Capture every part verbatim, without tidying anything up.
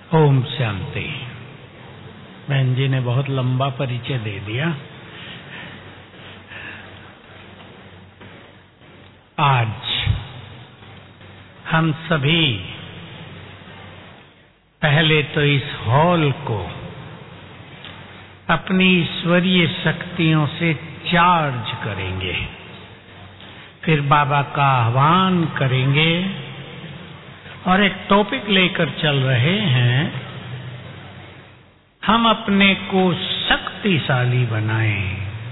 ओम शांति। बहन जी ने बहुत लंबा परिचय दे दिया। आज हम सभी पहले तो इस हॉल को अपनी ईश्वरीय शक्तियों से चार्ज करेंगे, फिर बाबा का आह्वान करेंगे और एक टॉपिक लेकर चल रहे हैं, हम अपने को शक्तिशाली बनाएं।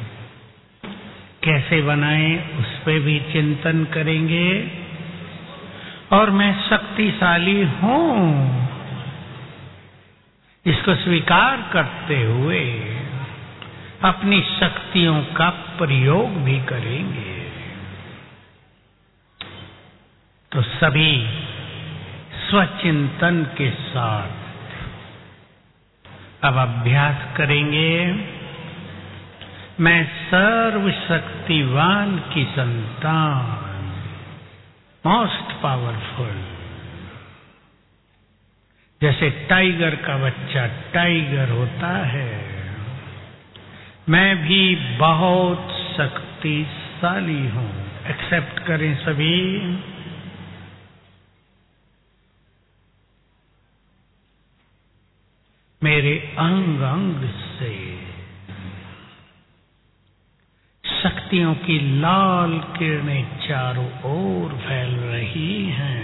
कैसे बनाएं उस पे भी चिंतन करेंगे। और मैं शक्तिशाली हूं इसको स्वीकार करते हुए अपनी शक्तियों का प्रयोग भी करेंगे। तो सभी स्वचिंतन के साथ अब अभ्यास करेंगे। मैं सर्वशक्तिवान की संतान, मोस्ट पावरफुल। जैसे टाइगर का बच्चा टाइगर होता है, मैं भी बहुत शक्तिशाली हूं। एक्सेप्ट करें सभी। मेरे अंग अंग से शक्तियों की लाल किरणें चारों ओर फैल रही हैं।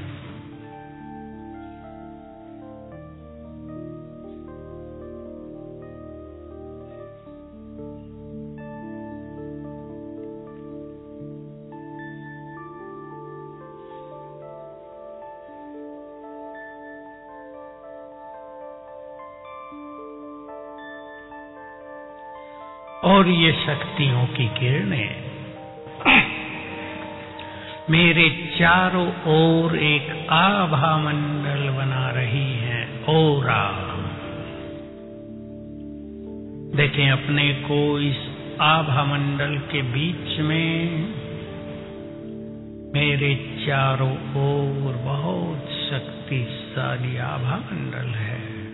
और ये शक्तियों की किरणें मेरे चारों ओर एक आभा मंडल बना रही हैं। ओरा। देखें अपने को इस आभा मंडल के बीच में। मेरे चारों ओर बहुत शक्तिशाली आभा मंडल है।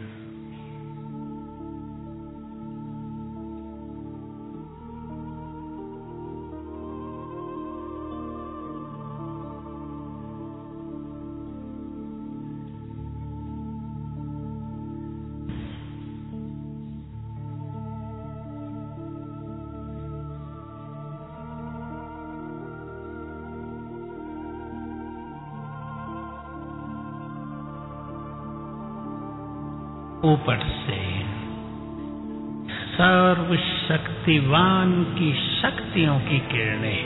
ऊपर से सर्वशक्तिवान की शक्तियों की किरणें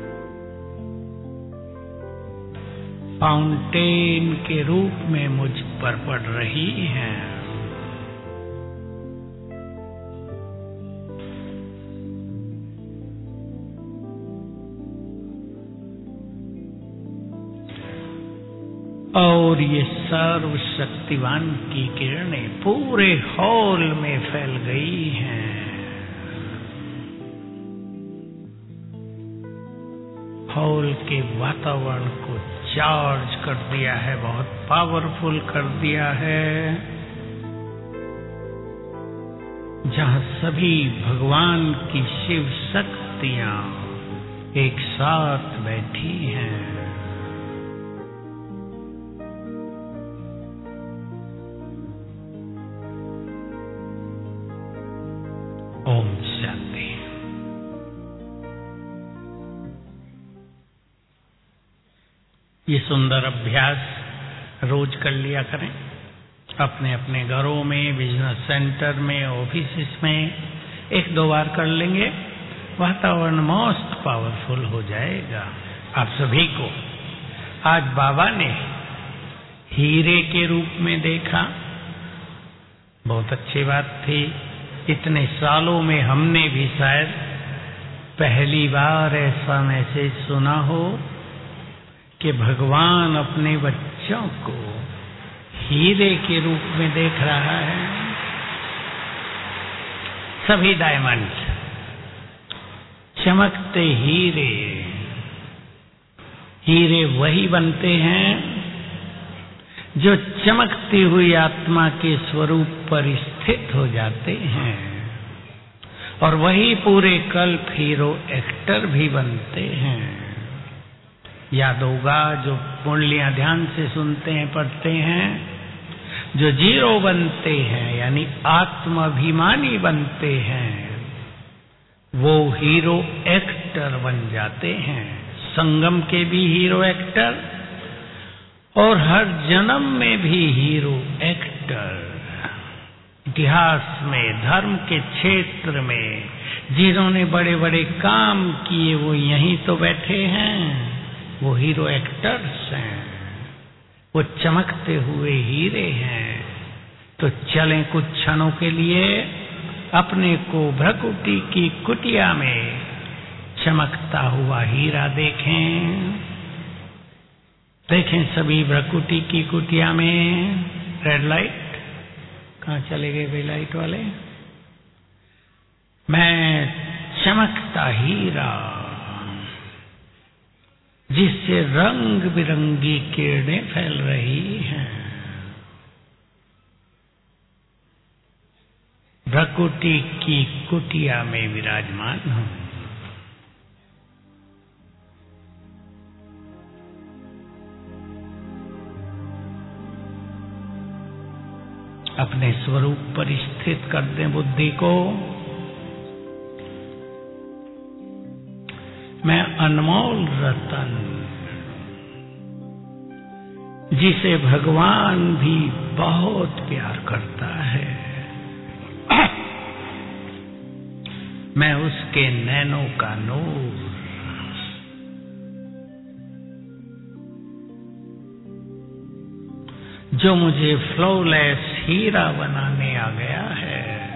फाउंटेन के रूप में मुझ पर पड़ रही हैं। और ये सर्वशक्तिवान की किरणें पूरे हॉल में फैल गई हैं। हॉल के वातावरण को चार्ज कर दिया है, बहुत पावरफुल कर दिया है। जहां सभी भगवान की शिव शक्तियां एक साथ बैठी हैं। ओम शांति। ये सुंदर अभ्यास रोज कर लिया करें। अपने अपने घरों में, बिजनेस सेंटर में, ऑफिस में एक दो बार कर लेंगे, वातावरण मोस्ट पावरफुल हो जाएगा। आप सभी को आज बाबा ने हीरे के रूप में देखा, बहुत अच्छी बात थी। इतने सालों में हमने भी शायद पहली बार ऐसा मैसेज सुना हो कि भगवान अपने बच्चों को हीरे के रूप में देख रहा है। सभी डायमंड, चमकते हीरे। हीरे वही बनते हैं जो चमकती हुई आत्मा के स्वरूप पर स्थित हो जाते हैं और वही पूरे कल्प हीरो एक्टर भी बनते हैं। याद होगा, जो मुरलियां ध्यान से सुनते हैं, पढ़ते हैं, जो जीरो बनते हैं यानी आत्माभिमानी बनते हैं, वो हीरो एक्टर बन जाते हैं। संगम के भी हीरो एक्टर और हर जन्म में भी हीरो एक्टर। इतिहास में, धर्म के क्षेत्र में जिन्होंने बड़े बड़े काम किए वो यहीं तो बैठे हैं, वो हीरो एक्टर्स हैं, वो चमकते हुए हीरे हैं। तो चलें कुछ क्षणों के लिए अपने को भ्रकुटी की कुटिया में चमकता हुआ हीरा देखें। देखें सभी भ्रकुटी की कुटिया में। रेड लाइट कहाँ चले गए भाई लाइट वाले? मैं चमकता हीरा जिससे रंग बिरंगी किरणें फैल रही हैं, भ्रकुटी की कुटिया में विराजमान हूं। अपने स्वरूप पर स्थित कर दें बुद्धि को। मैं अनमोल रतन, जिसे भगवान भी बहुत प्यार करता है, मैं उसके नैनों का नूर, जो मुझे फ्लॉलेस हीरा बनाने आ गया है।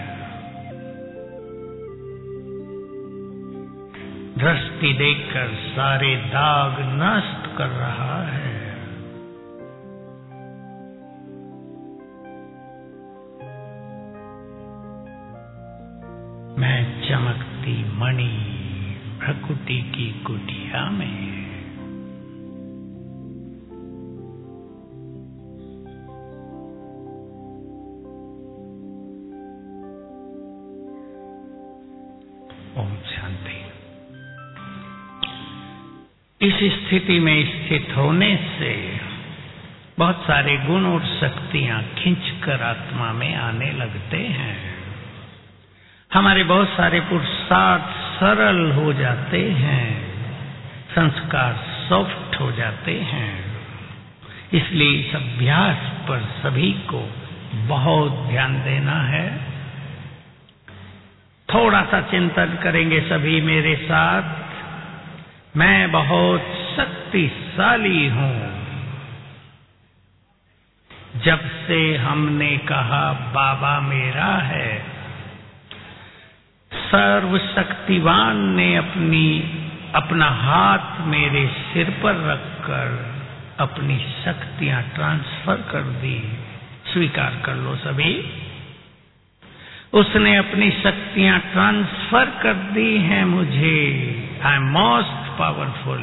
दृष्टि देकर सारे दाग नष्ट कर रहा है। मैं चमकती मणि भ्रकुटी की कुटिया में। ओम शांति। इस स्थिति में स्थित होने से बहुत सारे गुण और शक्तियां खींचकर आत्मा में आने लगते हैं। हमारे बहुत सारे पुरुषार्थ सरल हो जाते हैं, संस्कार सॉफ्ट हो जाते हैं। इसलिए इस अभ्यास पर सभी को बहुत ध्यान देना है। थोड़ा सा चिंतन करेंगे सभी मेरे साथ। मैं बहुत शक्तिशाली हूं। जब से हमने कहा बाबा मेरा है, सर्वशक्तिवान ने अपनी अपना हाथ मेरे सिर पर रखकर अपनी शक्तियां ट्रांसफर कर दी। स्वीकार कर लो सभी। उसने अपनी शक्तियां ट्रांसफर कर दी हैं मुझे। I am most powerful.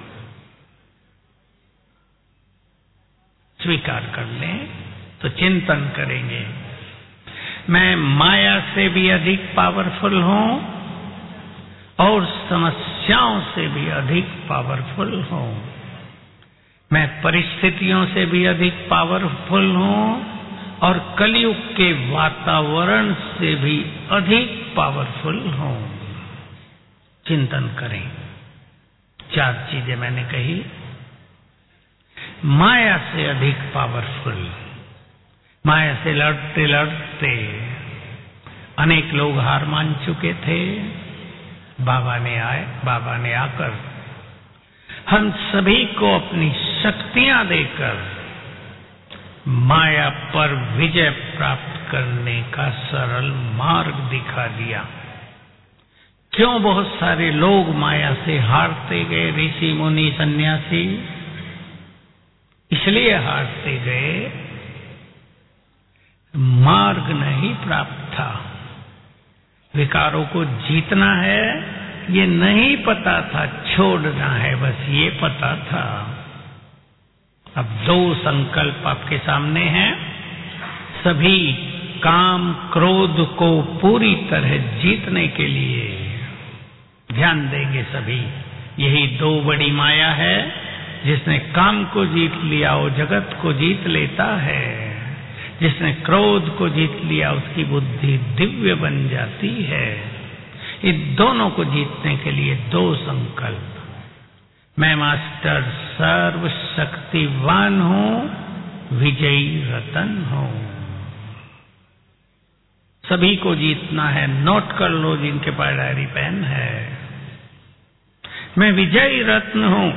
स्वीकार कर लें तो चिंतन करेंगे। मैं माया से भी अधिक पावरफुल हूं और समस्याओं से भी अधिक पावरफुल हूं। मैं परिस्थितियों से भी अधिक पावरफुल हूं और कलयुग के वातावरण से भी अधिक पावरफुल हूं। चिंतन करें। चार चीजें मैंने कही। माया से अधिक पावरफुल। माया से लड़ते लड़ते अनेक लोग हार मान चुके थे। बाबा ने आए बाबा ने आकर हम सभी को अपनी शक्तियां देकर माया पर विजय प्राप्त करने का सरल मार्ग दिखा दिया। क्यों बहुत सारे लोग माया से हारते गए? ऋषि मुनि सन्यासी इसलिए हारते गए, मार्ग नहीं प्राप्त था। विकारों को जीतना है ये नहीं पता था, छोड़ना है बस ये पता था। अब दो संकल्प आपके सामने हैं। सभी काम क्रोध को पूरी तरह जीतने के लिए ध्यान देंगे सभी। यही दो बड़ी माया है। जिसने काम को जीत लिया वो जगत को जीत लेता है। जिसने क्रोध को जीत लिया उसकी बुद्धि दिव्य बन जाती है। इन दोनों को जीतने के लिए दो संकल्प। मैं मास्टर सर्वशक्तिवान हूं, विजयी रतन हूं। सभी को जीतना है। नोट कर लो जिनके पास डायरी पेन है। मैं विजयी रत्न हूं।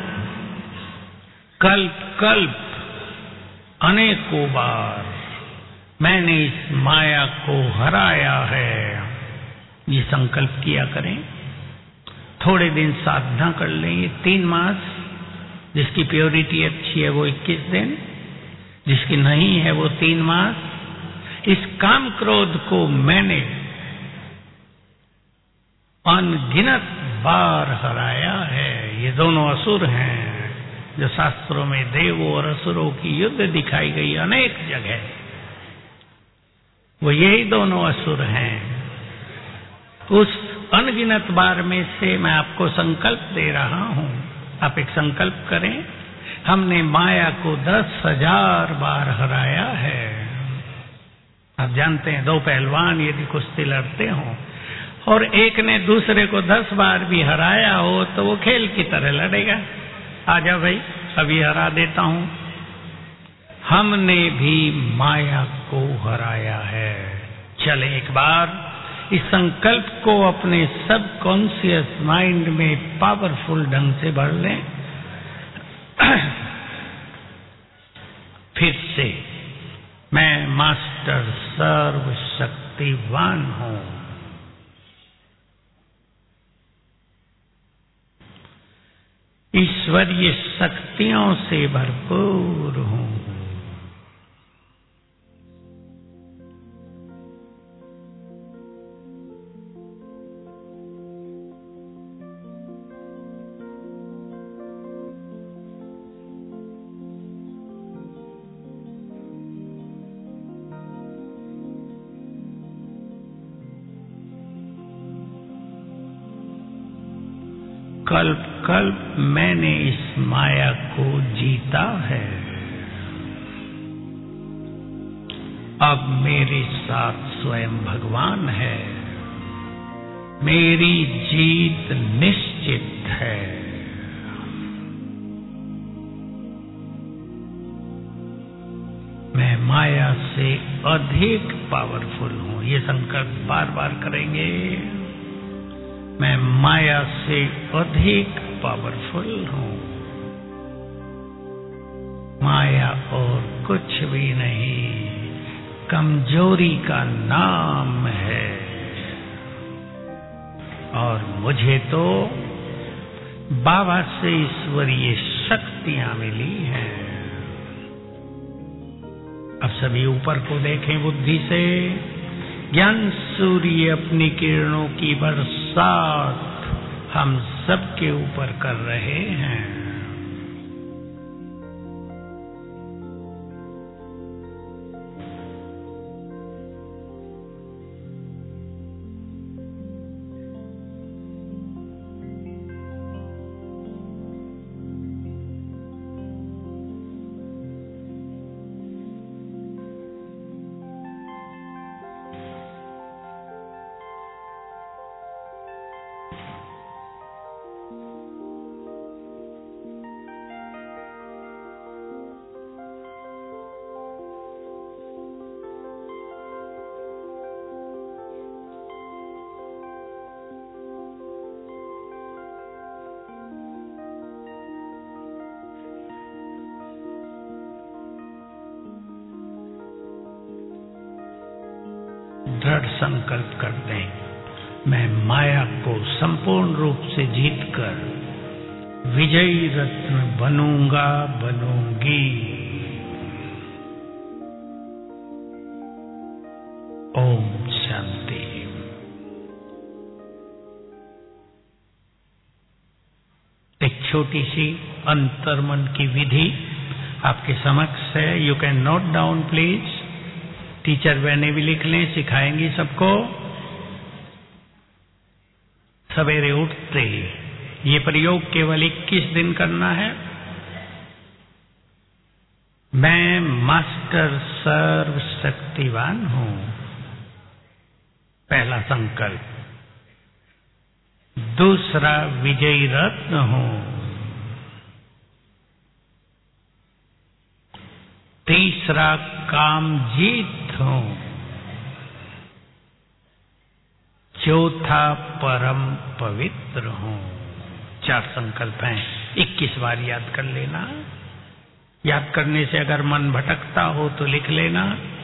कल्प कल्प अनेकों बार मैंने इस माया को हराया है। ये संकल्प किया करें। थोड़े दिन साधना कर लें। ये तीन मास, जिसकी प्योरिटी अच्छी है वो इक्कीस दिन, जिसकी नहीं है वो तीन मास। इस काम क्रोध को मैंने अनगिनत बार हराया है। ये दोनों असुर हैं जो शास्त्रों में देवों और असुरों की युद्ध दिखाई गई अनेक जगह। वो यही दोनों असुर हैं। उस अनगिनत बार में से मैं आपको संकल्प दे रहा हूं। आप एक संकल्प करें। हमने माया को दस हजार बार हराया है। आप जानते हैं दो पहलवान यदि कुश्ती लड़ते हों और एक ने दूसरे को दस बार भी हराया हो तो वो खेल की तरह लड़ेगा। आजा भाई अभी हरा देता हूं। हमने भी माया को हराया है। चले एक बार इस संकल्प को अपने सब कॉन्शियस माइंड में पावरफुल ढंग से भर लें। फिर से मैं मास्टर सर्वशक्तिवान हूं। ईश्वरीय शक्तियों से भरपूर हूं। कल्प कल्प मैंने इस माया को जीता है। अब मेरे साथ स्वयं भगवान है। मेरी जीत निश्चित है। मैं माया से अधिक पावरफुल हूं। ये संकल्प बार बार करेंगे। मैं माया से अधिक पावरफुल हूं। माया और कुछ भी नहीं, कमजोरी का नाम है। और मुझे तो बाबा से ईश्वरीय शक्तियां मिली हैं। अब सभी ऊपर को देखें बुद्धि से। ज्ञान सूर्य अपनी किरणों की बरसात हम सबके ऊपर कर रहे हैं। दृढ़ संकल्प कर दें। मैं माया को संपूर्ण रूप से जीतकर विजयी रत्न बनूंगा, बनूंगी। ओम शांति। एक छोटी सी अंतर्मन की विधि। आपके समक्ष है, you can note down please. Teacher बहने भी लिख लें, सिखाएंगी सबको। सवेरे उठते ही ये प्रयोग केवल इक्कीस दिन करना है। मैं मास्टर सर्व शक्तिवान हूं, पहला संकल्प। दूसरा, विजयी रत्न हूं। तीसरा, काम जीत हूं। चौथा, परम पवित्र हूं। चार संकल्प हैं, इक्कीस बार याद कर लेना। याद करने से अगर मन भटकता हो तो लिख लेना।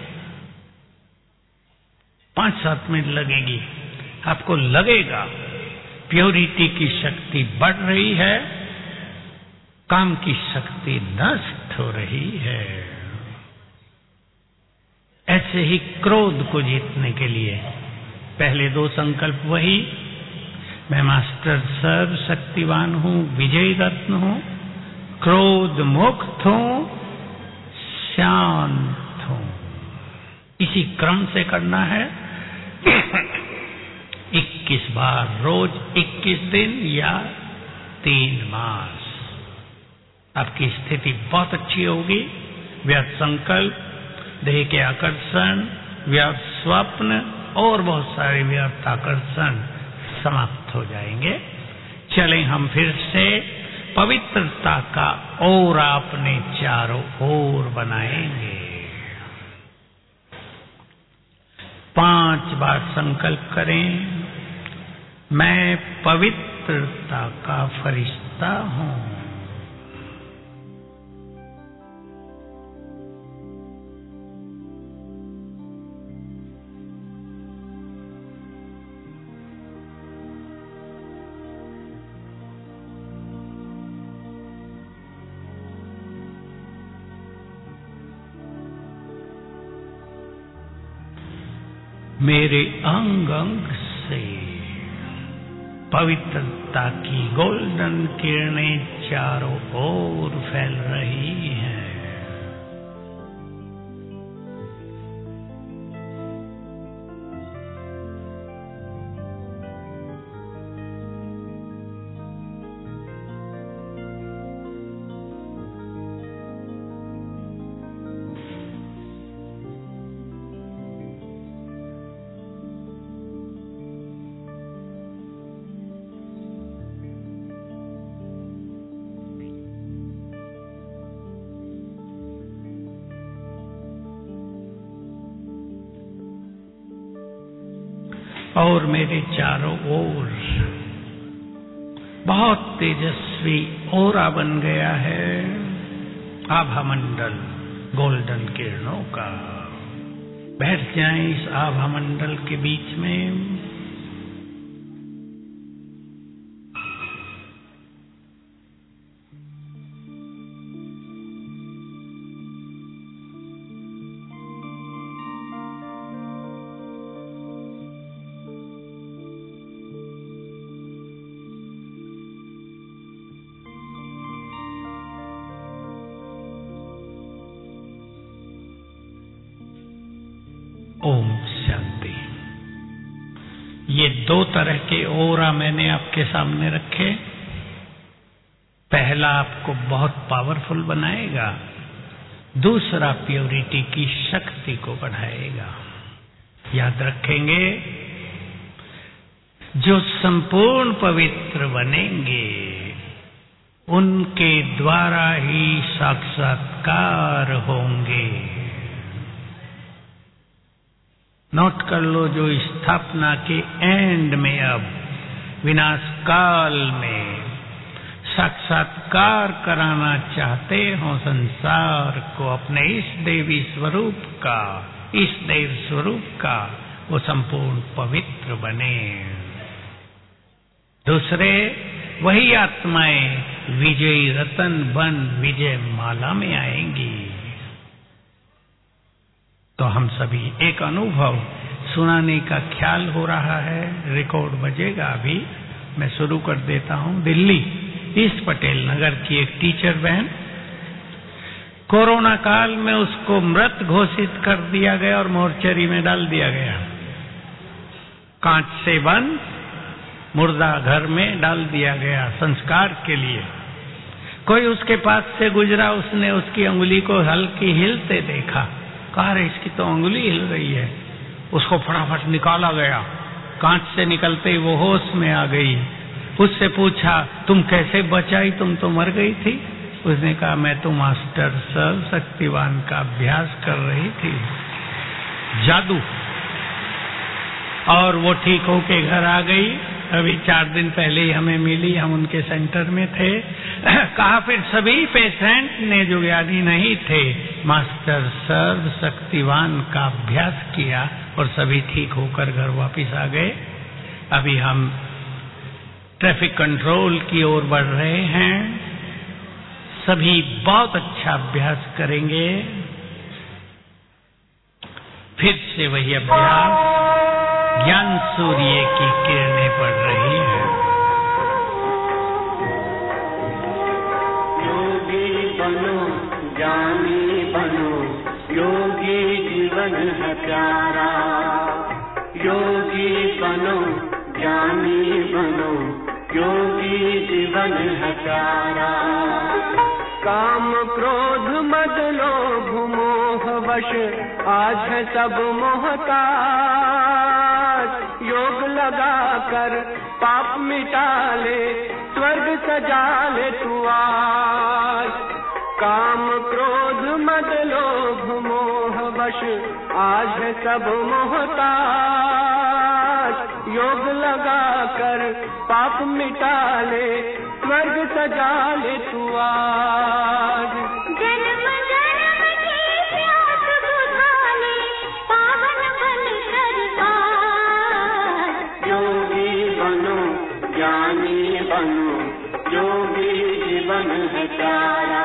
पांच सात मिनट लगेगी, आपको लगेगा प्योरिटी की शक्ति बढ़ रही है, काम की शक्ति नष्ट हो रही है। ऐसे ही क्रोध को जीतने के लिए पहले दो संकल्प वही, मैं मास्टर सर्व शक्तिवान हूं, विजयी रत्न हूं, क्रोध मुक्त हूं, शांत हूं। इसी क्रम से करना है। इक्कीस बार रोज, इक्कीस दिन या तीन मास। आपकी स्थिति बहुत अच्छी होगी। व्यर्थ संकल्प, देह के आकर्षण, व्यर्थ स्वप्न और बहुत सारे व्यर्थ आकर्षण समाप्त हो जाएंगे। चलें हम फिर से पवित्रता का औरा अपने चारों ओर बनाएंगे। पांच बार संकल्प करें, मैं पवित्रता का फरिश्ता हूं। मेरे अंग अंग से पवित्रता की गोल्डन किरणें चारों ओर फैल रही हैं। और मेरे चारों ओर बहुत तेजस्वी ओरा बन गया है, आभा मंडल गोल्डन किरणों का। बैठ जाएं इस आभा मंडल के बीच में। ओम शांति। ये दो तरह के ओरा मैंने आपके सामने रखे। पहला आपको बहुत पावरफुल बनाएगा, दूसरा प्योरिटी की शक्ति को बढ़ाएगा। याद रखेंगे, जो संपूर्ण पवित्र बनेंगे उनके द्वारा ही साक्षात्कार होंगे। नोट कर लो, जो स्थापना के एंड में अब विनाश काल में साक्षात्कार कराना चाहते हो संसार को अपने इस देवी स्वरूप का, इस देव स्वरूप का, वो संपूर्ण पवित्र बने। दूसरे, वही आत्माएं विजयी रतन बन विजय माला में आएंगी। तो हम सभी एक अनुभव सुनाने का ख्याल हो रहा है। रिकॉर्ड बजेगा अभी, मैं शुरू कर देता हूं। दिल्ली ईस्ट पटेल नगर की एक टीचर बहन कोरोना काल में उसको मृत घोषित कर दिया गया और मोर्चरी में डाल दिया गया, कांच से बंद मुर्दा घर में डाल दिया गया संस्कार के लिए। कोई उसके पास से गुजरा, उसने उसकी उंगली को हल्की हिलते देखा, कहा रे इसकी तो उंगली हिल रही है। उसको फटाफट निकाला गया, कांच से निकलते ही वो होश में आ गई। उससे पूछा तुम कैसे बचाई, तुम तो मर गई थी। उसने कहा मैं तो मास्टर सर्वशक्तिवान का अभ्यास कर रही थी, जादू। और वो ठीक होके घर आ गई। अभी चार दिन पहले ही हमें मिली, हम उनके सेंटर में थे। कहा फिर सभी पेशेंट ने जो ज्ञानी नहीं थे मास्टर सर्वशक्तिवान का अभ्यास किया और सभी ठीक होकर घर वापस आ गए। अभी हम ट्रैफिक कंट्रोल की ओर बढ़ रहे हैं। सभी बहुत अच्छा अभ्यास करेंगे। फिर से वही अभ्यास, ज्ञान सूर्य की किरणें पड़ रही है। योगी बनो ज्ञानी बनो, योगी जीवन है प्यारा। योगी बनो ज्ञानी बनो, योगी जीवन है प्यारा। काम क्रोध मद लोभ मोह वश आज है सब मोहताज। योग लगा कर पाप मिटा ले, स्वर्ग सजा ले तू आज। काम क्रोध मद लोभ मोह वश आज है सब मोहताज। योग लगा कर पाप मिटा ले, स्वर्ग सजा ले तू आज। जन्म जन्म की प्यास बुझा ले, पावन बन कर पार। योगी बनो ज्ञानी बनो, योगी जीवन है प्यारा।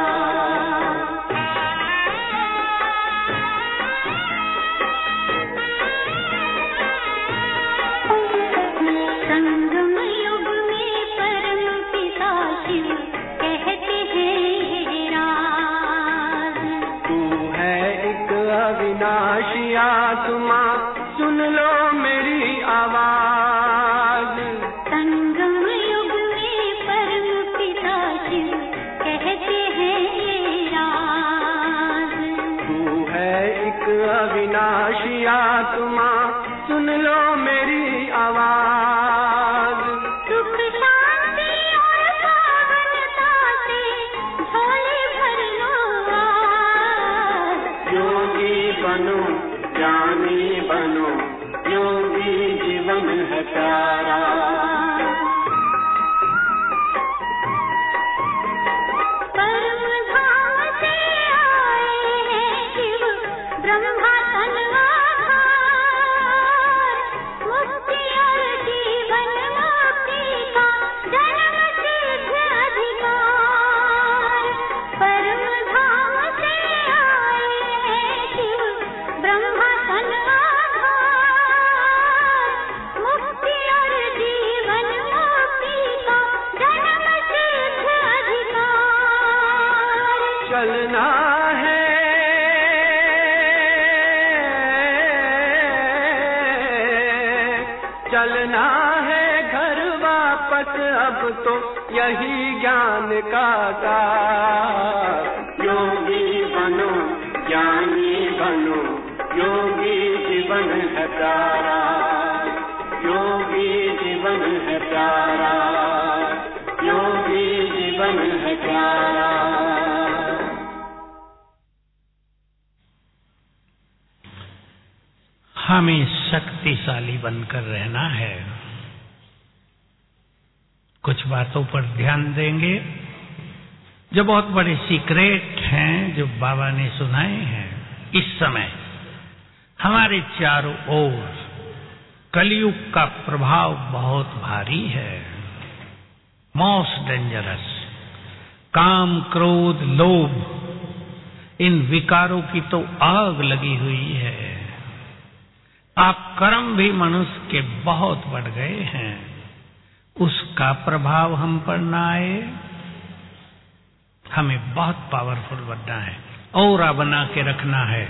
संगम युग में परम पिता शिव कहते हैं राज। तू है एक अविनाशी आत्मा, सुन लो मेरी आवाज। संगम युग में परम पिता शिव कहते हैं राज। तू है एक अविनाशी आत्मा, सुन लो मेरी आवाज। सुख शांति और पावनता से झोले भर लो आज। योगी बनो ज्ञानी बनो, योगी जीवन है प्यारा। परम धाम से आए हैं शिव ब्रह्मा तन आधार। मुक्ति और जीवन मुक्ति का जन्म सिद्ध अधिकार। परम धाम से आए हैं शिव ब्रह्मा तन आधार। मुक्ति और जीवन मुक्ति का जन्म सिद्ध अधिकार। चलना है चलना है घर वापस, अब तो यही ज्ञान का सार। योगी बनो ज्ञानी बनो, योगी जीवन है प्यारा। योगी जीवन है प्यारा, योगी जीवन है प्यारा। हमें शक्तिशाली बनकर रहना है। कुछ बातों पर ध्यान देंगे जो बहुत बड़े सीक्रेट हैं, जो बाबा ने सुनाए हैं। इस समय हमारे चारों ओर कलयुग का प्रभाव बहुत भारी है, मोस्ट डेंजरस। काम क्रोध लोभ, इन विकारों की तो आग लगी हुई है। आप कर्म भी मनुष्य के बहुत बढ़ गए हैं, उसका प्रभाव हम पर न आए। हमें बहुत पावरफुल बनना है। औरा बना के रखना है।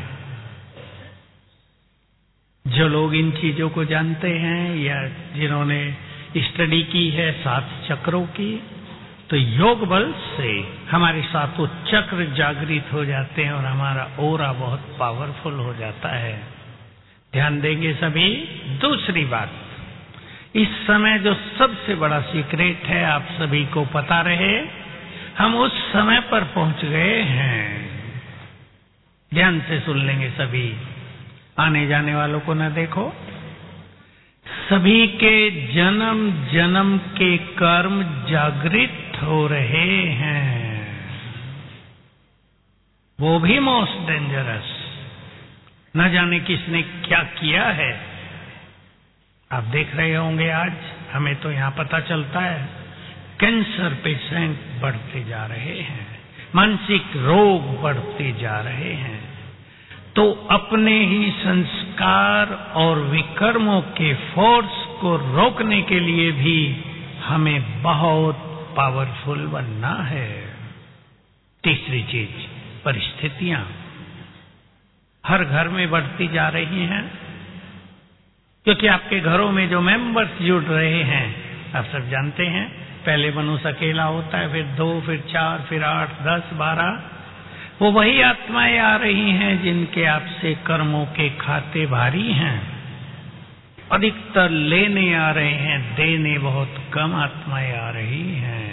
जो लोग इन चीजों को जानते हैं या जिन्होंने स्टडी की है सात चक्रों की, तो योग बल से हमारे सातों चक्र जागृत हो जाते हैं और हमारा औरा बहुत पावरफुल हो जाता है। ध्यान देंगे सभी। दूसरी बात, इस समय जो सबसे बड़ा सीक्रेट है, आप सभी को पता रहे, हम उस समय पर पहुंच गए हैं। ध्यान से सुन लेंगे सभी, आने जाने वालों को न देखो। सभी के जन्म जन्म के कर्म जागृत हो रहे हैं, वो भी मोस्ट डेंजरस। न जाने किसने क्या किया है। आप देख रहे होंगे, आज हमें तो यहां पता चलता है कैंसर पेशेंट बढ़ते जा रहे हैं, मानसिक रोग बढ़ते जा रहे हैं। तो अपने ही संस्कार और विकर्मों के फोर्स को रोकने के लिए भी हमें बहुत पावरफुल बनना है। तीसरी चीज, परिस्थितियां हर घर में बढ़ती जा रही हैं, क्योंकि आपके घरों में जो मेंबर्स जुड़ रहे हैं, आप सब जानते हैं, पहले मनुष्य अकेला होता है, फिर दो, फिर चार, फिर आठ, दस, बारह। वो वही आत्माएं आ रही हैं जिनके आपसे कर्मों के खाते भारी हैं। अधिकतर लेने आ रहे हैं, देने बहुत कम आत्माएं आ रही हैं।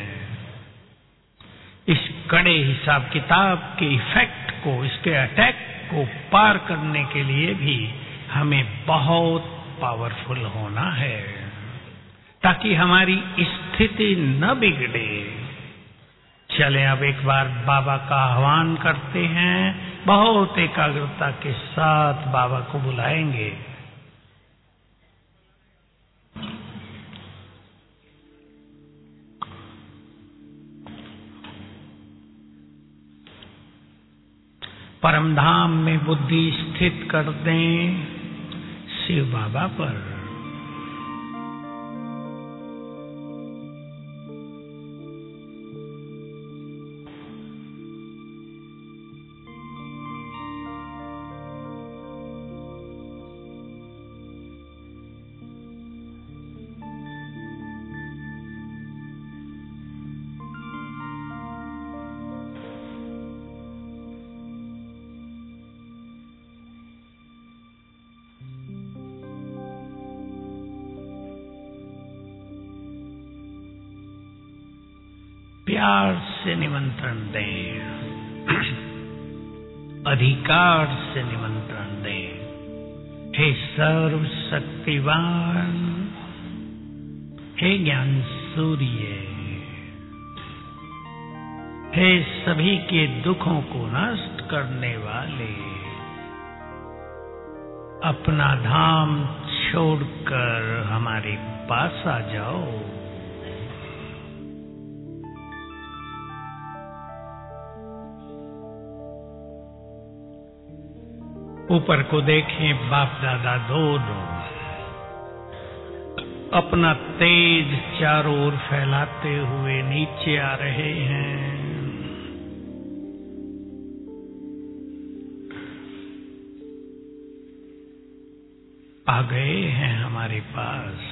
इस कड़े हिसाब किताब के इफेक्ट को, इसके अटैक को पार करने के लिए भी हमें बहुत पावरफुल होना है, ताकि हमारी स्थिति न बिगड़े। चले अब एक बार बाबा का आह्वान करते हैं, बहुत एकाग्रता के साथ बाबा को बुलाएंगे। परम धाम में बुद्धि स्थित कर दें शिव बाबा पर। प्यार से निमंत्रण दें, अधिकार से निमंत्रण दें। हे सर्व शक्तिवान, हे ज्ञान सूर्य, हे सभी के दुखों को नष्ट करने वाले, अपना धाम छोड़कर हमारे पास आ जाओ। ऊपर को देखें, बाप दादा दोनों अपना तेज चारों ओर फैलाते हुए नीचे आ रहे हैं। आ गए हैं हमारे पास।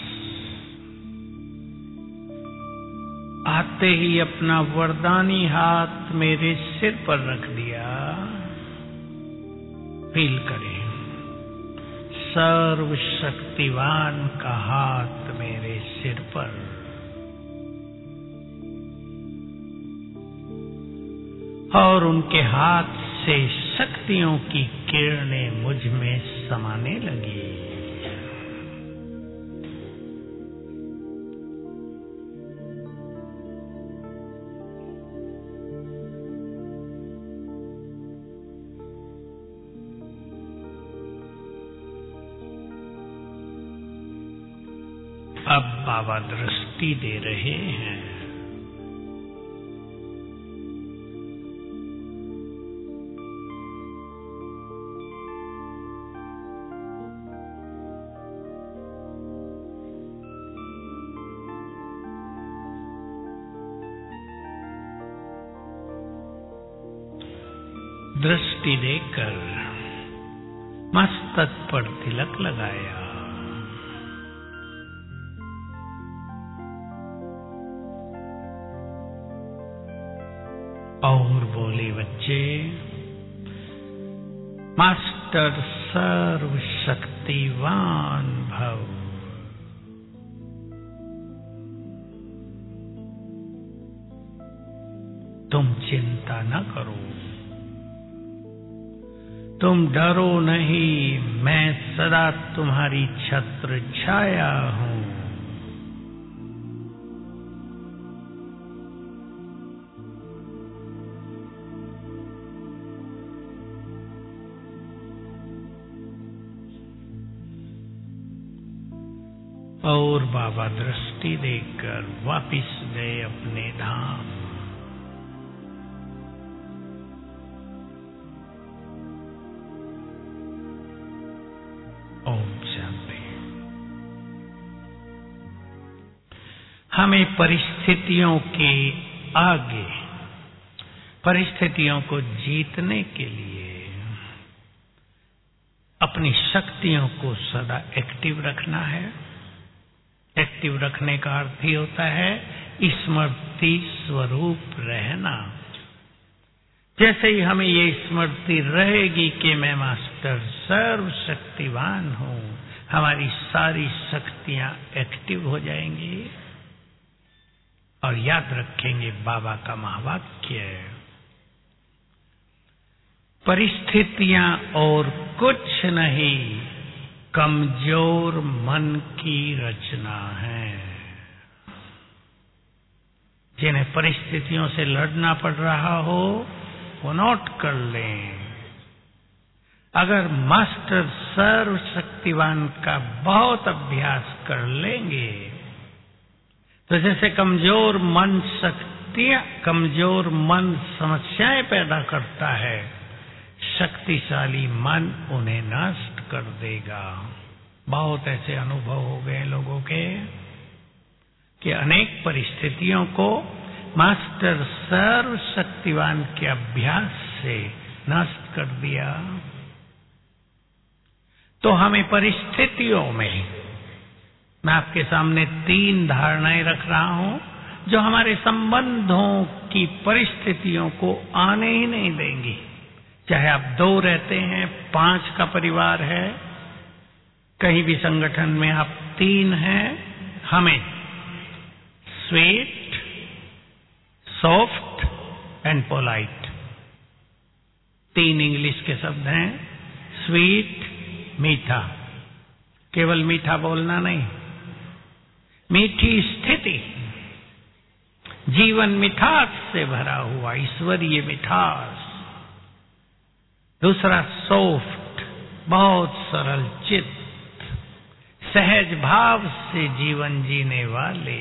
आते ही अपना वरदानी हाथ मेरे सिर पर रख दिया। फील करें, सर्वशक्तिवान का हाथ मेरे सिर पर। और उनके हाथ से शक्तियों की किरणें मुझ में समाने लगी। अब बाबा दृष्टि दे रहे हैं। दृष्टि देकर मस्तक पर तिलक लगाया। और बोले, बच्चे, मास्टर सर्वशक्तिवान भव। तुम चिंता न करो, तुम डरो नहीं, मैं सदा तुम्हारी छत्र छाया हूं। और बाबा दृष्टि देकर वापिस गए अपने धाम। ओम शांति। हमें परिस्थितियों के आगे, परिस्थितियों को जीतने के लिए अपनी शक्तियों को सदा एक्टिव रखना है। एक्टिव रखने का अर्थ ही होता है स्मृति स्वरूप रहना। जैसे ही हमें ये स्मृति रहेगी कि मैं मास्टर सर्वशक्तिवान हूं, हमारी सारी शक्तियां एक्टिव हो जाएंगी। और याद रखेंगे बाबा का महावाक्य, परिस्थितियां और कुछ नहीं, कमजोर मन की रचना है। जिन्हें परिस्थितियों से लड़ना पड़ रहा हो वो नोट कर लें। अगर मास्टर सर्वशक्तिवान का बहुत अभ्यास कर लेंगे तो जैसे कमजोर मन शक्तियां, कमजोर मन समस्याएं पैदा करता है, शक्तिशाली मन उन्हें नष्ट कर देगा। बहुत ऐसे अनुभव हो गए लोगों के कि अनेक परिस्थितियों को मास्टर सर्वशक्तिवान के अभ्यास से नष्ट कर दिया। तो हमें परिस्थितियों में, मैं आपके सामने तीन धारणाएं रख रहा हूं जो हमारे संबंधों की परिस्थितियों को आने ही नहीं देंगी। चाहे आप दो रहते हैं, पांच का परिवार है, कहीं भी संगठन में आप तीन हैं, हमें स्वीट, सॉफ्ट एंड पोलाइट, तीन इंग्लिश के शब्द हैं। स्वीट, मीठा, केवल मीठा बोलना नहीं, मीठी स्थिति, जीवन मिठास से भरा हुआ, ईश्वरीय मिठास। दूसरा सॉफ्ट, बहुत सरल चित्त, सहज भाव से जीवन जीने वाले।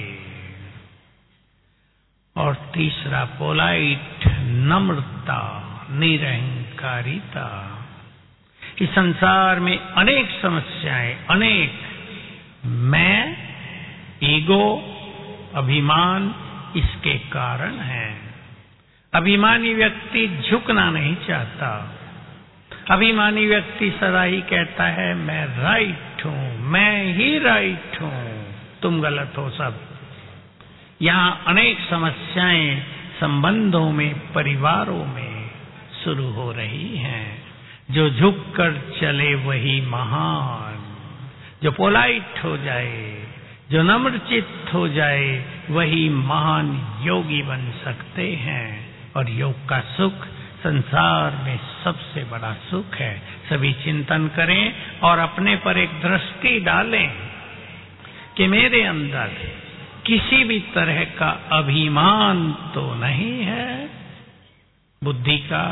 और तीसरा पोलाइट, नम्रता, निरहंकारिता। इस संसार में अनेक समस्याएं, अनेक मैं, ईगो, अभिमान इसके कारण हैं। अभिमानी व्यक्ति झुकना नहीं चाहता। अभिमानी व्यक्ति सदा ही कहता है मैं राइट हूं, मैं ही राइट हूं, तुम गलत हो सब। यहां अनेक समस्याएं संबंधों में, परिवारों में शुरू हो रही हैं। जो झुककर चले वही महान, जो पोलाइट हो जाए, जो नम्रचित्त हो जाए, वही महान योगी बन सकते हैं। और योग का सुख संसार में सबसे बड़ा सुख है। सभी चिंतन करें और अपने पर एक दृष्टि डालें कि मेरे अंदर किसी भी तरह का अभिमान तो नहीं है, बुद्धि का,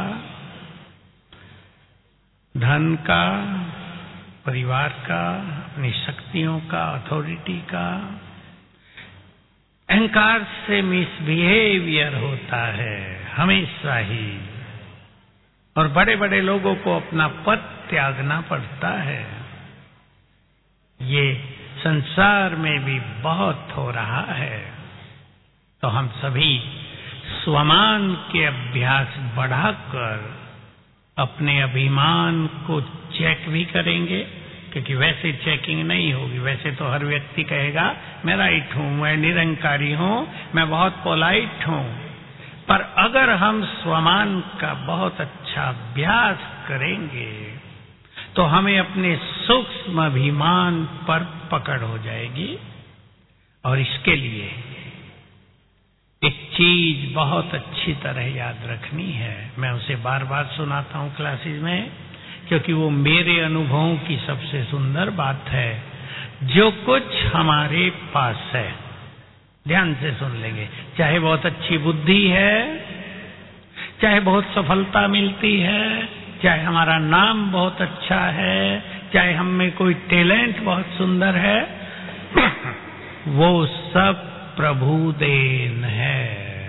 धन का, परिवार का, अपनी शक्तियों का, अथॉरिटी का। अहंकार से मिसबिहेवियर होता है हमेशा ही, और बड़े बड़े लोगों को अपना पद त्यागना पड़ता है। ये संसार में भी बहुत हो रहा है। तो हम सभी स्वमान के अभ्यास बढ़ाकर अपने अभिमान को चेक भी करेंगे, क्योंकि वैसे चेकिंग नहीं होगी। वैसे तो हर व्यक्ति कहेगा मैं राइट हूं, मैं निरंकारी हूं, मैं बहुत पोलाइट हूं। पर अगर हम स्वमान का बहुत अच्छा अभ्यास करेंगे तो हमें अपने सूक्ष्म अभिमान पर पकड़ हो जाएगी। और इसके लिए एक चीज बहुत अच्छी तरह याद रखनी है। मैं उसे बार बार सुनाता हूं क्लासेस में, क्योंकि वो मेरे अनुभवों की सबसे सुंदर बात है। जो कुछ हमारे पास है, ध्यान से सुन लेंगे, चाहे बहुत अच्छी बुद्धि है, चाहे बहुत सफलता मिलती है, चाहे हमारा नाम बहुत अच्छा है, चाहे हम में कोई टैलेंट बहुत सुंदर है, वो सब प्रभु देन है।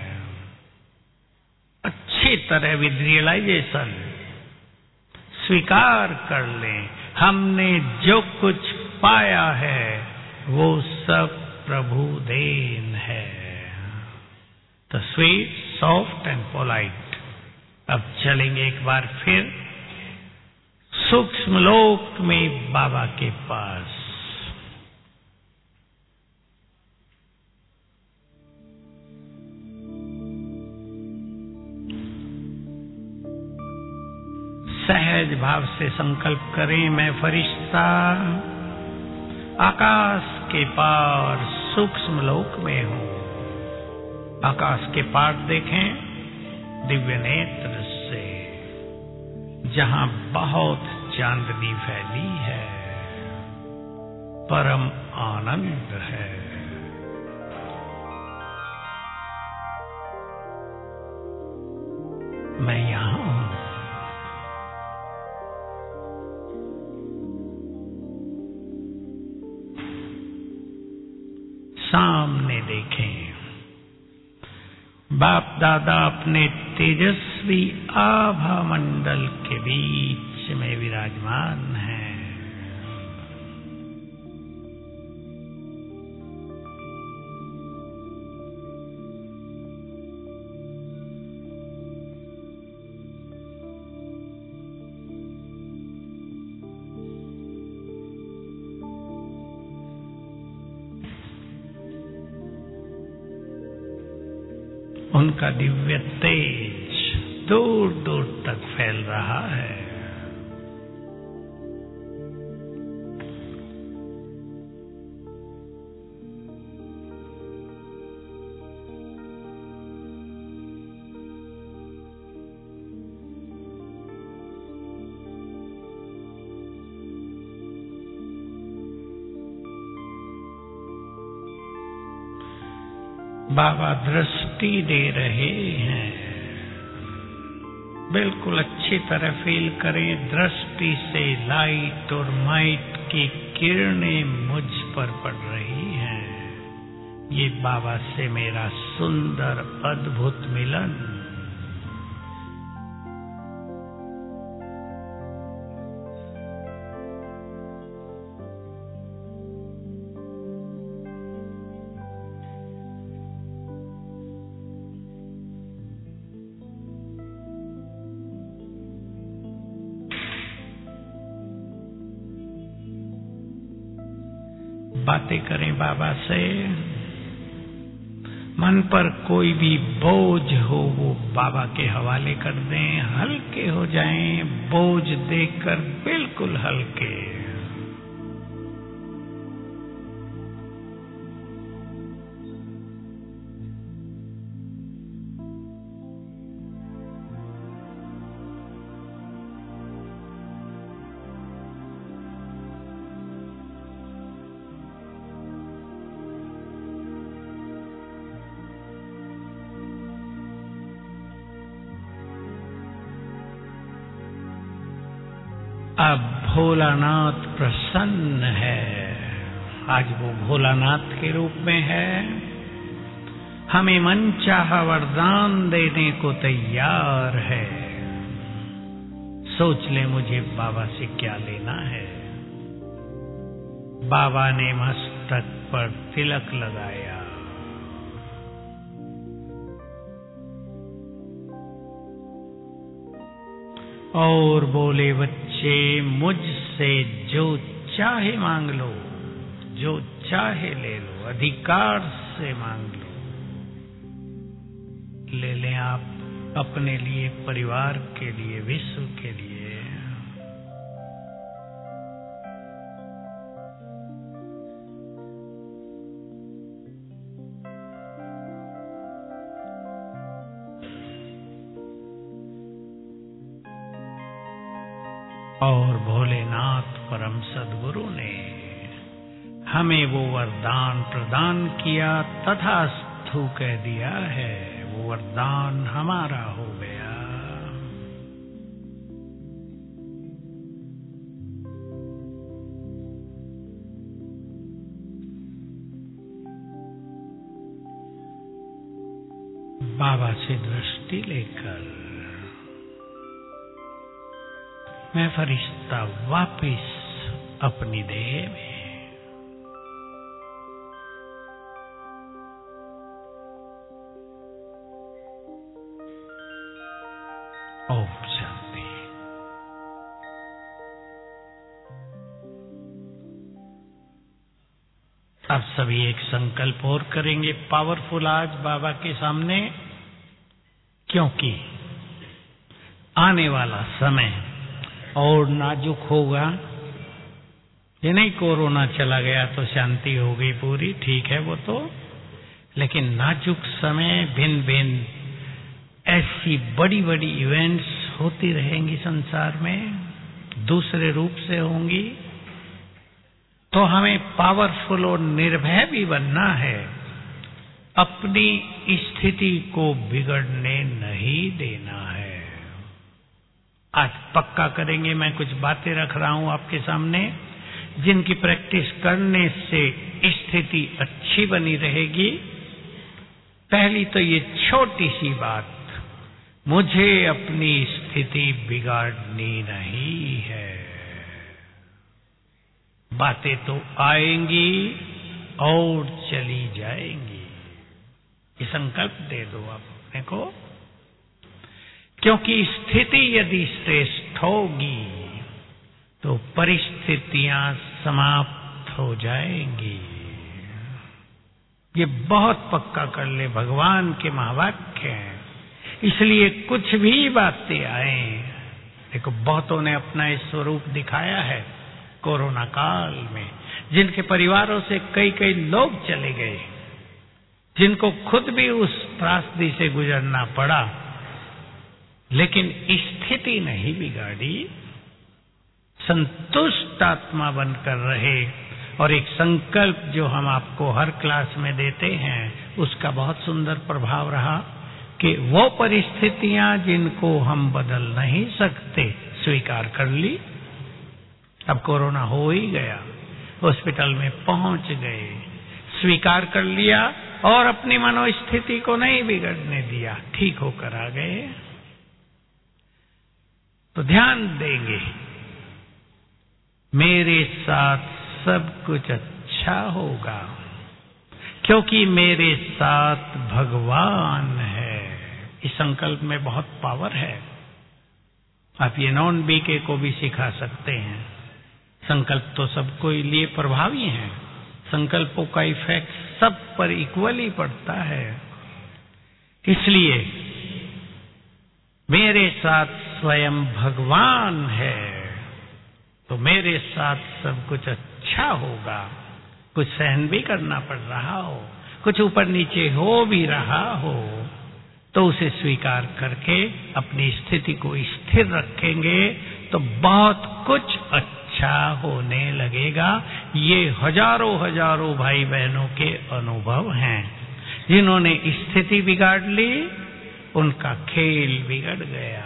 अच्छी तरह विद रियलाइजेशन स्वीकार कर लें, हमने जो कुछ पाया है वो सब प्रभु देन है। तो स्वीट, सॉफ्ट एंड पोलाइट। अब चलेंगे एक बार फिर सूक्ष्म लोक में बाबा के पास। सहज भाव से संकल्प करें, मैं फरिश्ता आकाश के पार सूक्ष्म लोक में हूं। आकाश के पार देखें दिव्य नेत्र से, जहां बहुत चांदनी फैली है, परम आनंद है। मैं यहां हूं। सामने देखें, बाप दादा अपने तेजस्वी आभा मंडल के बीच में विराजमान हैं। उनका दिव्य तेज दूर दूर तक फैल रहा है। बाबा दृष्टि दे रहे हैं, बिल्कुल अच्छी तरह फील करें। दृष्टि से लाइट और माइट की किरणें मुझ पर पड़ रही हैं। ये बाबा से मेरा सुंदर अद्भुत मिलन। बातें करें बाबा से। मन पर कोई भी बोझ हो वो बाबा के हवाले कर दें, हल्के हो जाएं, बोझ देकर बिल्कुल हल्के। अब भोलानाथ प्रसन्न है। आज वो भोलानाथ के रूप में है, हमें मनचाहा वरदान देने को तैयार है। सोच ले मुझे बाबा से क्या लेना है। बाबा ने मस्तक पर तिलक लगाया। और बोले बच्चे मुझसे जो चाहे मांग लो, जो चाहे ले लो, अधिकार से मांग लो। ले लें आप अपने लिए, परिवार के लिए, विश्व के लिए। और भोलेनाथ परम सद्गुरु ने हमें वो वरदान प्रदान किया, तथास्तु कह दिया है। वो वरदान हमारा हो गया। बाबा से दृष्टि लेकर मैं फरिश्ता वापिस अपनी देह में। ओम शांति। अब सभी एक संकल्प और करेंगे पावरफुल आज बाबा के सामने, क्योंकि आने वाला समय और नाजुक होगा। ये नहीं कोरोना चला गया तो शांति हो गई पूरी, ठीक है वो तो, लेकिन नाजुक समय, भिन्न भिन्न ऐसी बड़ी बड़ी इवेंट्स होती रहेंगी संसार में, दूसरे रूप से होंगी। तो हमें पावरफुल और निर्भय भी बनना है, अपनी स्थिति को बिगड़ने नहीं देना है। आज पक्का करेंगे। मैं कुछ बातें रख रहा हूं आपके सामने, जिनकी प्रैक्टिस करने से स्थिति अच्छी बनी रहेगी। पहली तो ये छोटी सी बात, मुझे अपनी स्थिति बिगाड़नी नहीं है। बातें तो आएंगी और चली जाएंगी, ये संकल्प दे दो आप अपने को। क्योंकि स्थिति यदि श्रेष्ठ होगी तो परिस्थितियां समाप्त हो जाएंगी। ये बहुत पक्का कर ले, भगवान के महावाक्य हैं। इसलिए कुछ भी बातें आए, देखो बहुतों ने अपना इस स्वरूप दिखाया है कोरोना काल में, जिनके परिवारों से कई कई लोग चले गए, जिनको खुद भी उस त्रासदी से गुजरना पड़ा, लेकिन स्थिति नहीं बिगाड़ी। संतुष्ट आत्मा बनकर रहे। और एक संकल्प जो हम आपको हर क्लास में देते हैं, उसका बहुत सुंदर प्रभाव रहा कि वो परिस्थितियां जिनको हम बदल नहीं सकते, स्वीकार कर ली। अब कोरोना हो ही गया, हॉस्पिटल में पहुंच गए, स्वीकार कर लिया और अपनी मनोस्थिति को नहीं बिगड़ने दिया, ठीक होकर आ गए। तो ध्यान देंगे, मेरे साथ सब कुछ अच्छा होगा, क्योंकि मेरे साथ भगवान है। इस संकल्प में बहुत पावर है। आप ये नॉन बीके को भी सिखा सकते हैं। संकल्प तो सबको लिए प्रभावी हैं। संकल्पों का इफेक्ट सब पर इक्वली पड़ता है। इसलिए मेरे साथ स्वयं भगवान है, तो मेरे साथ सब कुछ अच्छा होगा। कुछ सहन भी करना पड़ रहा हो, कुछ ऊपर नीचे हो भी रहा हो, तो उसे स्वीकार करके अपनी स्थिति को स्थिर रखेंगे तो बहुत कुछ अच्छा होने लगेगा। ये हजारों हजारों भाई बहनों के अनुभव हैं। जिन्होंने स्थिति बिगाड़ ली, उनका खेल बिगड़ गया।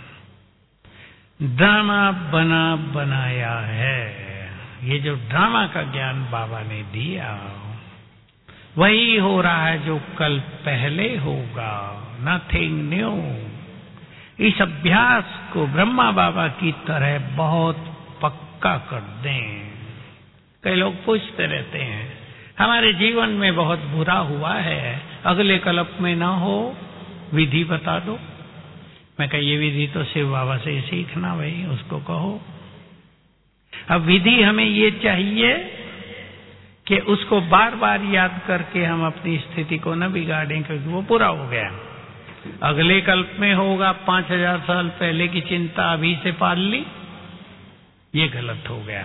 ड्रामा बना बनाया है। ये जो ड्रामा का ज्ञान बाबा ने दिया, वही हो रहा है जो कल पहले होगा। Nothing new. इस अभ्यास को ब्रह्मा बाबा की तरह बहुत पक्का कर दें। कई लोग पूछते रहते हैं, हमारे जीवन में बहुत बुरा हुआ है, अगले कल्प में ना हो, विधि बता दो। मैं कहा ये विधि तो शिव बाबा से सीखना भाई, उसको कहो। अब विधि हमें ये चाहिए कि उसको बार बार याद करके हम अपनी स्थिति को न बिगाड़ें, क्योंकि वो पूरा हो गया। अगले कल्प में होगा, पांच हजार साल पहले की चिंता अभी से पाल ली, ये गलत हो गया।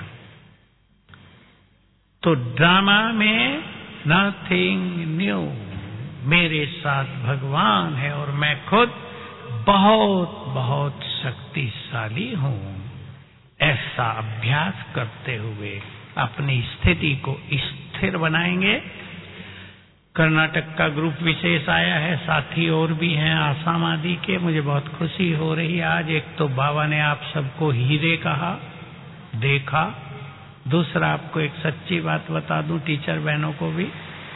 तो ड्रामा में नथिंग न्यू, मेरे साथ भगवान है और मैं खुद बहुत बहुत शक्तिशाली हूं। ऐसा अभ्यास करते हुए अपनी स्थिति को स्थिर बनाएंगे। कर्नाटक का ग्रुप विशेष आया है, साथी और भी हैं आसाम आदि के। मुझे बहुत खुशी हो रही है आज। एक तो बाबा ने आप सबको हीरे कहा, देखा। दूसरा आपको एक सच्ची बात बता दूं, टीचर बहनों को भी,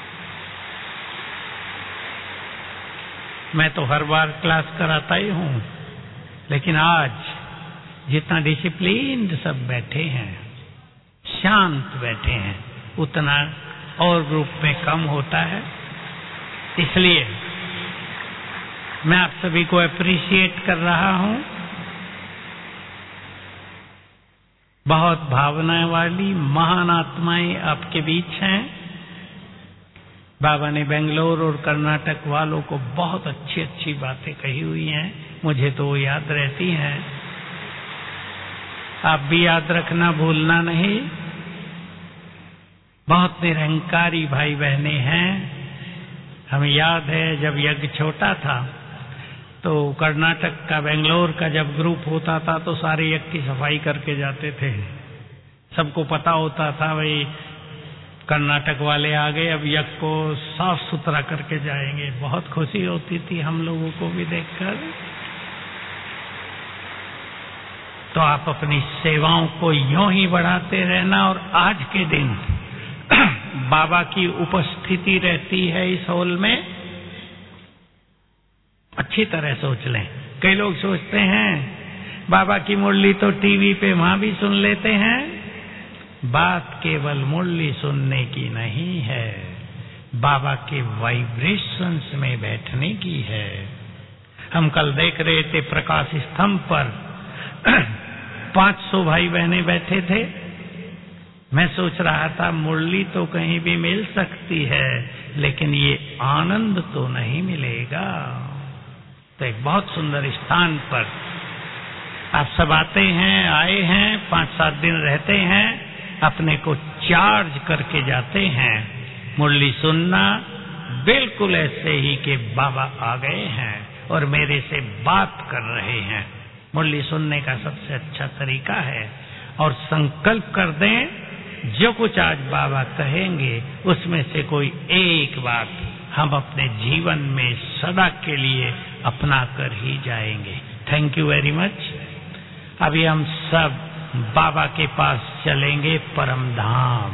मैं तो हर बार क्लास कराता ही हूं, लेकिन आज जितना डिसिप्लिन सब बैठे हैं, शांत बैठे हैं, उतना और ग्रुप में कम होता है। इसलिए मैं आप सभी को अप्रिशिएट कर रहा हूं। बहुत भावनाएं वाली महान आत्माएं आपके बीच हैं। बाबा ने बेंगलोर और कर्नाटक वालों को बहुत अच्छी अच्छी बातें कही हुई हैं, मुझे तो वो याद रहती हैं। आप भी याद रखना, भूलना नहीं। बहुत निरंकारी भाई बहने हैं। हमें याद है जब यज्ञ छोटा था तो कर्नाटक का, बेंगलोर का जब ग्रुप होता था तो सारे यज्ञ की सफाई करके जाते थे। सबको पता होता था भाई कर्नाटक वाले आ गए, अब यज्ञ को साफ सुथरा करके जाएंगे। बहुत खुशी होती थी हम लोगों को भी देखकर। तो आप अपनी सेवाओं को यूं ही बढ़ाते रहना। और आज के दिन बाबा की उपस्थिति रहती है इस हॉल में, अच्छी तरह सोच लें। कई लोग सोचते हैं बाबा की मुरली तो टीवी पे वहां भी सुन लेते हैं। बात केवल मुरली सुनने की नहीं है, बाबा के वाइब्रेशंस में बैठने की है। हम कल देख रहे थे प्रकाश स्तंभ पर पांच सौ भाई बहने बैठे थे। मैं सोच रहा था मुरली तो कहीं भी मिल सकती है, लेकिन ये आनंद तो नहीं मिलेगा। तो एक बहुत सुंदर स्थान पर आप सब आते हैं, आए हैं, पांच सात दिन रहते हैं, अपने को चार्ज करके जाते हैं। मुरली सुनना बिल्कुल ऐसे ही कि बाबा आ गए हैं और मेरे से बात कर रहे हैं। मुरली सुनने का सबसे अच्छा तरीका है। और संकल्प कर दें जो कुछ आज बाबा कहेंगे उसमें से कोई एक बात हम अपने जीवन में सदा के लिए अपना कर ही जाएंगे। Thank you very much. अभी हम सब बाबा के पास चलेंगे, परम धाम।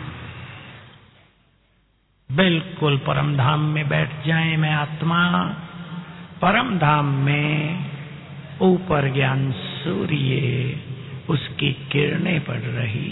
बिल्कुल परम धाम में बैठ जाएं। मैं आत्मा परम धाम में ऊपर ज्ञान सूर्य, उसकी किरणें पड़ रही